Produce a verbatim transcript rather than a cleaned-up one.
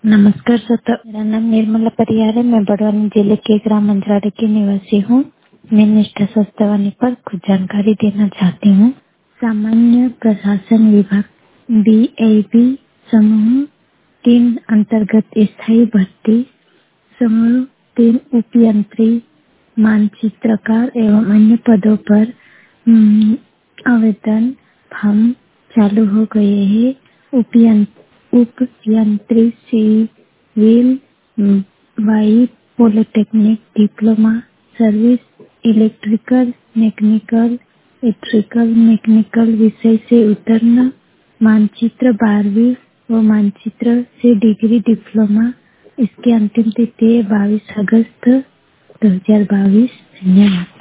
नमस्कार सर, मेरा नाम निर्मला परियार है। मैं बड़वानी जिले के ग्राम मंजराड़ी की निवासी हूँ। मैं निष्ठा स्वास्थ्यवाणी पर कुछ जानकारी देना चाहती हूँ। सामान्य प्रशासन विभाग बी ए बी समूह तीन अंतर्गत स्थायी भर्ती समूह तीन उपयंत्री मानचित्रकार एवं अन्य पदों पर हम्म, आवेदन फॉर्म चालू हो गए हैं। उपयं उपयंत्री सिविल हम्म, वाई polytechnic diploma service electrical mechanical electrical mechanical विषय से उत्तीर्ण मानचित्र बारहवीं व मानचित्र से डिग्री डिप्लोमा। इसकी अंतिम तिथि है बाईस अगस्त दो हजार बाईस। धन्यवाद।